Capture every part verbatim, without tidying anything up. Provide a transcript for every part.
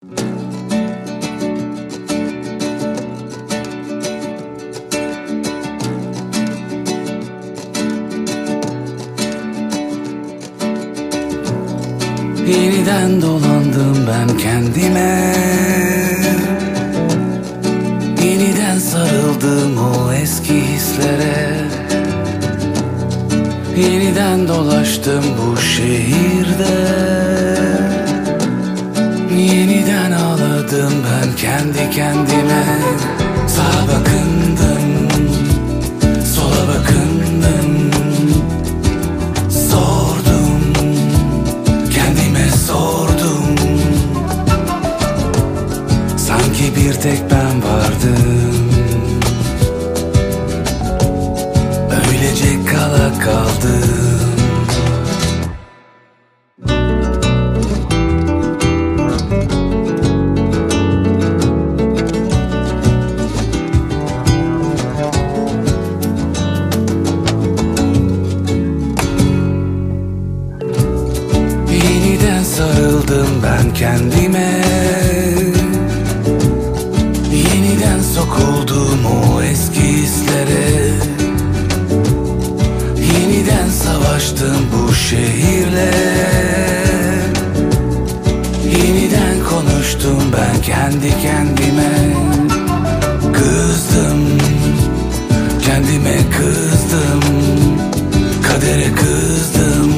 Yeniden dolandım ben kendime, yeniden sarıldım o eski hislere. Yeniden dolaştım bu şehirde, yeniden ağladım ben kendi kendime. Sağa bakındım, sola bakındım, sordum, kendime sordum. Sanki bir tek ben vardım, öylece kala kaldım. Yeniden sarıldım ben kendime, yeniden sokuldum o eski hislere. Yeniden savaştım bu şehirle, yeniden konuştum ben kendi kendime. Kızdım, kendime kızdım, kadere kızdım.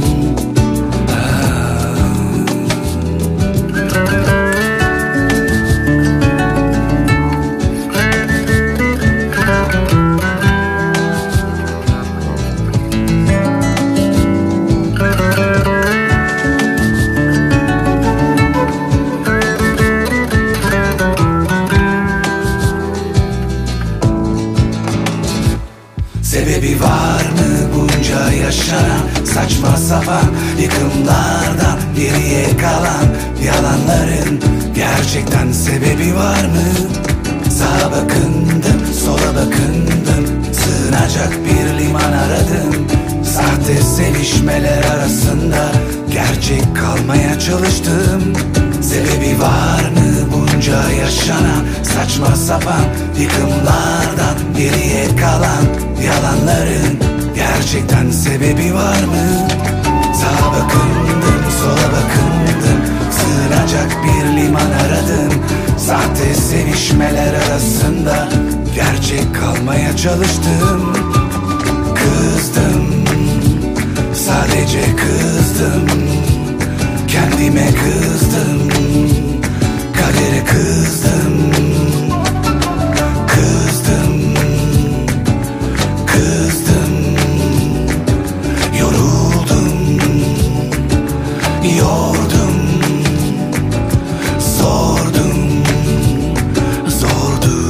Sebebi var mı bunca yaşanan saçma sapan yıkımlardan geriye kalan yalanların? Gerçekten sebebi var mı? Sağa bakındım, sola bakındım, sığınacak bir liman aradım. Sahte sevişmeler arasında gerçek kalmaya çalıştım. Sebebi var mı bunca yaşanan saçma sapan yıkımlardan geriye kalan yalanların? Gerçekten sebebi var mı? Sağa bakındım, sola bakındım, sığınacak bir liman aradım. Sahte sevişmeler arasında gerçek kalmaya çalıştım. Kızdım, sadece kızdım, kendime kızdım, kadere kızdım. Kızdım, kızdım, yoruldum, yordum, sordum, zordu,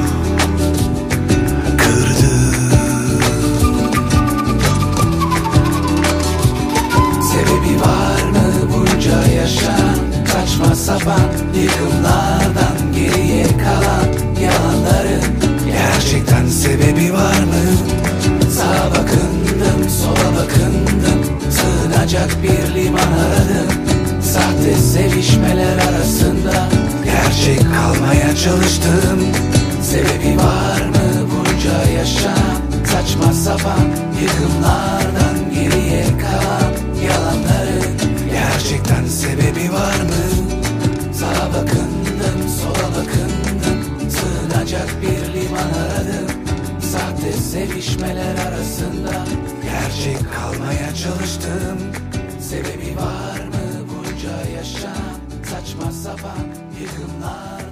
kırdı. Sebebi var mı bunca yaşanan saçma sapan yıkımlardan geriye kalan yalanların? Gerçekten sebebi var mı? Sağa bakındım, sola bakındım, sığınacak bir liman aradım. Sahte sevişmeler arasında gerçek kalmaya çalıştım. Sebebi var mı bunca yaşanan saçma sapan yıkımlardan geriye kalan yalanların? Gerçekten sebebi var mı? Sağa bakındım, sola bakındım, sığınacak bir liman aradım. Sahte sevişmeler arasında gerçek kalmaya çalıştım. Sebebi var mı bunca yaşanan saçma sapan yıkımlar?